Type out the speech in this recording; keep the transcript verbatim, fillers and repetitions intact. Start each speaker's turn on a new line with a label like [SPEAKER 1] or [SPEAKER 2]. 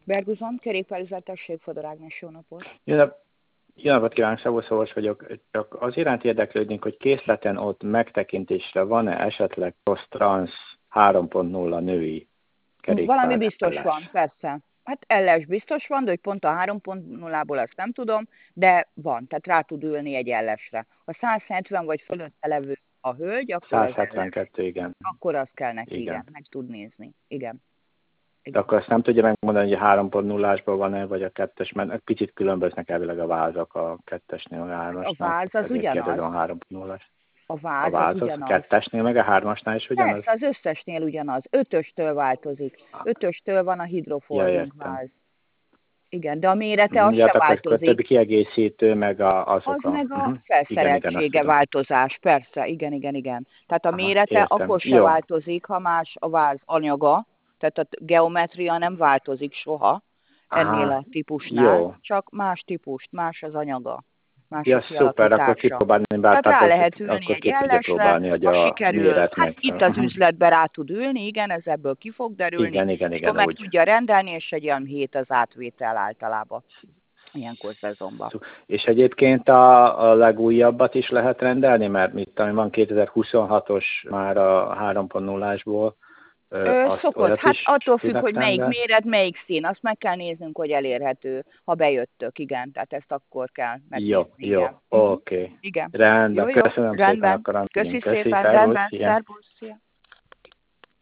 [SPEAKER 1] Berguzon, kerékpárüzletesség, Fodor Ágnes, jó napot!
[SPEAKER 2] Jó nap- jó napot kívánok, Szabó Szavas vagyok. Csak az iránt érdeklődnénk, hogy készleten ott megtekintésre van-e esetleg Cross Trans három pont nulla női kerékpár?
[SPEAKER 1] Valami biztos van, persze. Hát elles biztos van, de hogy pont a három pont nullából azt nem tudom, de van, tehát rá tud ülni egy ellesre. Ha száz hetven vagy fölötte levő a hölgy, akkor az
[SPEAKER 2] száz hetvenkettő,
[SPEAKER 1] elles.
[SPEAKER 2] igen.
[SPEAKER 1] Akkor az kell neki, igen,
[SPEAKER 2] Igen.
[SPEAKER 1] meg tud nézni. Igen.
[SPEAKER 2] De akkor azt nem tudja megmondani, hogy a három pont nullásban van-e, vagy a kettes, mert picit különböznek elvileg a vázak a kettesnél, a hármasnál.
[SPEAKER 1] A váz az
[SPEAKER 2] ezért
[SPEAKER 1] ugyanaz.
[SPEAKER 2] kérdezem a három pont nullás.
[SPEAKER 1] A váz,
[SPEAKER 2] A váz
[SPEAKER 1] az
[SPEAKER 2] az
[SPEAKER 1] ugyanaz.
[SPEAKER 2] a kettesnél, meg a hármasnál is ugyanaz?
[SPEAKER 1] Persze, az összesnél ugyanaz. Ötöstől változik. Ötöstől van a
[SPEAKER 2] Ja,
[SPEAKER 1] hidroforming
[SPEAKER 2] értem.
[SPEAKER 1] váz. Igen, de a mérete az
[SPEAKER 2] Ja,
[SPEAKER 1] se
[SPEAKER 2] akkor a
[SPEAKER 1] változik.
[SPEAKER 2] többi kiegészítő, meg a, azok
[SPEAKER 1] Az
[SPEAKER 2] a...
[SPEAKER 1] meg a
[SPEAKER 2] Uh-huh.
[SPEAKER 1] felszereltsége
[SPEAKER 2] igen, igen,
[SPEAKER 1] változás, persze, igen, igen, igen. Tehát a
[SPEAKER 2] Aha,
[SPEAKER 1] mérete
[SPEAKER 2] értem.
[SPEAKER 1] akkor se
[SPEAKER 2] Jó.
[SPEAKER 1] változik, ha más a váz anyaga, tehát a geometria nem változik soha ennél
[SPEAKER 2] Aha,
[SPEAKER 1] a típusnál,
[SPEAKER 2] jó.
[SPEAKER 1] csak más típust, más az anyaga, más
[SPEAKER 2] Ja,
[SPEAKER 1] a
[SPEAKER 2] szuper, akkor
[SPEAKER 1] kialakítása.
[SPEAKER 2] kipróbálni, bár
[SPEAKER 1] Tehát
[SPEAKER 2] tehát
[SPEAKER 1] rá
[SPEAKER 2] az,
[SPEAKER 1] lehet ülni
[SPEAKER 2] akkor
[SPEAKER 1] egy
[SPEAKER 2] ki tudja
[SPEAKER 1] ellesre,
[SPEAKER 2] próbálni, hogy
[SPEAKER 1] ha
[SPEAKER 2] a
[SPEAKER 1] sikerül,
[SPEAKER 2] méret
[SPEAKER 1] hát itt
[SPEAKER 2] megfelel.
[SPEAKER 1] az üzletbe rá tud ülni, igen, ez ebből ki fog derülni,
[SPEAKER 2] Igen, igen,
[SPEAKER 1] és akkor
[SPEAKER 2] igen,
[SPEAKER 1] meg
[SPEAKER 2] úgy.
[SPEAKER 1] tudja rendelni, és egy olyan hét az átvétel általában, ilyenkor szezonban.
[SPEAKER 2] És egyébként a, a legújabbat is lehet rendelni, mert mit tudom, van kétezer-huszonhatos már a három pont nullásból.
[SPEAKER 1] Ö, szokott, hát attól függ, hogy melyik
[SPEAKER 2] rendelni?
[SPEAKER 1] méret, melyik szín, azt meg kell néznünk, hogy elérhető, ha bejöttök, igen, tehát ezt akkor kell megnézni,
[SPEAKER 2] Jó, jó,
[SPEAKER 1] igen.
[SPEAKER 2] oké. Okay.
[SPEAKER 1] Igen.
[SPEAKER 2] Rendben,
[SPEAKER 1] Jó, jó,
[SPEAKER 2] köszönöm
[SPEAKER 1] rendben.
[SPEAKER 2] szépen, akkor
[SPEAKER 1] Köszi
[SPEAKER 2] Köszi,
[SPEAKER 1] szépen,
[SPEAKER 2] szervusz,
[SPEAKER 1] rendben,
[SPEAKER 2] ilyen.
[SPEAKER 1] szervusz, szia.